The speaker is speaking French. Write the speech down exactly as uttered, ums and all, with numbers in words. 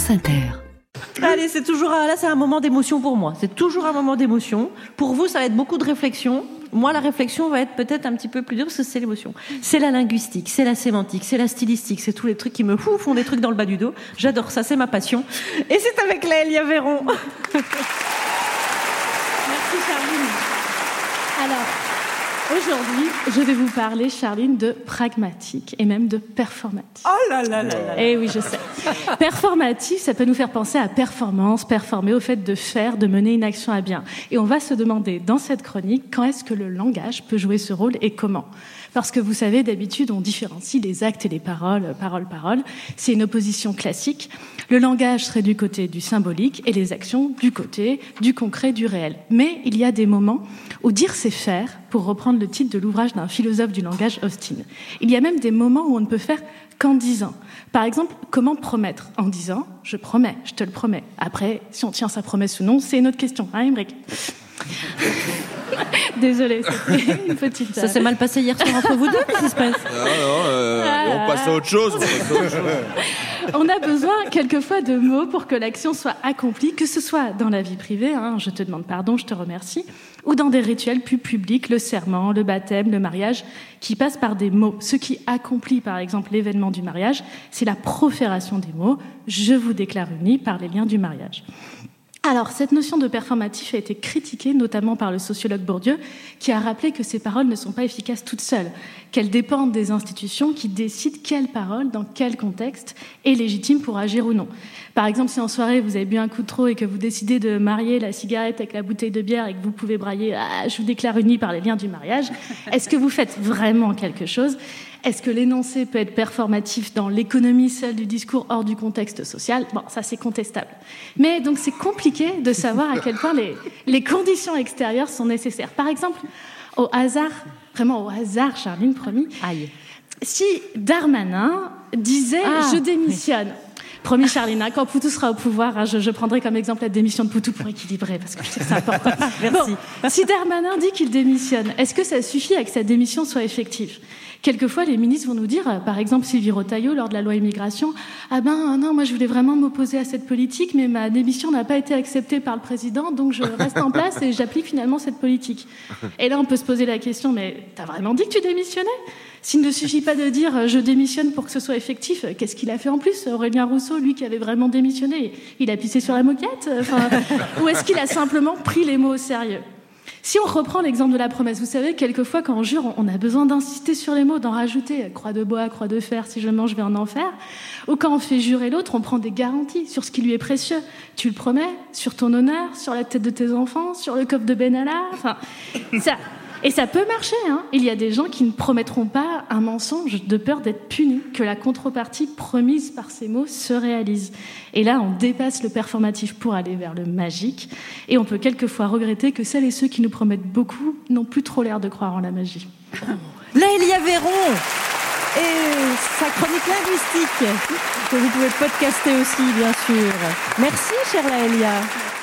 France Inter. Allez, c'est toujours un, là, c'est un moment d'émotion pour moi. C'est toujours un moment d'émotion. Pour vous, ça va être beaucoup de réflexion. Moi, la réflexion va être peut-être un petit peu plus dure parce que c'est l'émotion. C'est la linguistique, c'est la sémantique, c'est la stylistique, c'est tous les trucs qui me fou, font des trucs dans le bas du dos. J'adore ça, c'est ma passion. Et c'est avec Laëlia Véron. Merci Charline. Alors, aujourd'hui, je vais vous parler, Charline, de pragmatique et même de performatif. Oh là là là là. Eh oui, je sais. Performatif, ça peut nous faire penser à performance, performer, au fait de faire, de mener une action à bien. Et on va se demander dans cette chronique, quand est-ce que le langage peut jouer ce rôle et comment ? Parce que vous savez, d'habitude, on différencie les actes et les paroles, parole, parole. C'est une opposition classique. Le langage serait du côté du symbolique et les actions du côté du concret, du réel. Mais il y a des moments où dire c'est faire, pour reprendre le titre de l'ouvrage d'un philosophe du langage, Austin. Il y a même des moments où on ne peut faire qu'en disant. Par exemple, comment promettre ? En disant « je promets, je te le promets ». Après, si on tient sa promesse ou non, c'est une autre question. Hein, Émeric ? Désolée, c'était une petite... Ça s'est mal passé hier soir entre vous deux, qu'est-ce qui se passe ? Non, non, euh, Ah. on passe à autre chose. On, passe à autre chose. On a besoin quelquefois de mots pour que l'action soit accomplie, que ce soit dans la vie privée, hein, je te demande pardon, je te remercie, ou dans des rituels plus publics, le serment, le baptême, le mariage, qui passent par des mots. Ce qui accomplit, par exemple, l'événement du mariage, c'est la profération des mots « je vous déclare unis » par les liens du mariage. Alors, cette notion de performatif a été critiquée notamment par le sociologue Bourdieu, qui a rappelé que ces paroles ne sont pas efficaces toutes seules, qu'elles dépendent des institutions qui décident quelle parole, dans quel contexte, est légitime pour agir ou non. Par exemple, si en soirée vous avez bu un coup de trop et que vous décidez de marier la cigarette avec la bouteille de bière et que vous pouvez brailler ah, « je vous déclare unis par les liens du mariage », est-ce que vous faites vraiment quelque chose ? Est-ce que l'énoncé peut être performatif dans l'économie seule du discours hors du contexte social ? Bon, ça c'est contestable. Mais donc c'est compliqué de savoir à quel point les, les conditions extérieures sont nécessaires. Par exemple, au hasard, vraiment au hasard, Charline, promis, Aïe. si Darmanin disait Ah, « je démissionne », promis Charline, hein, quand Poutou sera au pouvoir, hein, je, je prendrai comme exemple la démission de Poutou pour équilibrer, parce que je sais que c'est important. Merci. Bon, si Darmanin dit qu'il démissionne, est-ce que ça suffit à que sa démission soit effective ? Quelquefois, les ministres vont nous dire, par exemple Sylvie Retailleau, lors de la loi immigration, « Ah ben non, moi je voulais vraiment m'opposer à cette politique, mais ma démission n'a pas été acceptée par le président, donc je reste en place et j'applique finalement cette politique. » Et là, on peut se poser la question, mais t'as vraiment dit que tu démissionnais ? S'il ne suffit pas de dire « je démissionne pour que ce soit effectif », qu'est-ce qu'il a fait en plus ? Aurélien Rousseau, lui qui avait vraiment démissionné, il a pissé sur la moquette ? Enfin, ou est-ce qu'il a simplement pris les mots au sérieux ? Si on reprend l'exemple de la promesse, vous savez, quelquefois quand on jure, on a besoin d'insister sur les mots, d'en rajouter croix de bois, croix de fer, si je mange, je vais en enfer. Ou quand on fait jurer l'autre, on prend des garanties sur ce qui lui est précieux. Tu le promets, sur ton honneur, sur la tête de tes enfants, sur le coffre de Benalla. Enfin, ça, et ça peut marcher, hein. Il y a des gens qui ne promettront pas un mensonge de peur d'être punis, que la contrepartie promise par ces mots se réalise. Et là, on dépasse le performatif pour aller vers le magique. Et on peut quelquefois regretter que celles et ceux qui nous promettent beaucoup n'ont plus trop l'air de croire en la magie. Laëlia Véron et sa chronique linguistique, que vous pouvez podcaster aussi, bien sûr. Merci, chère Laëlia.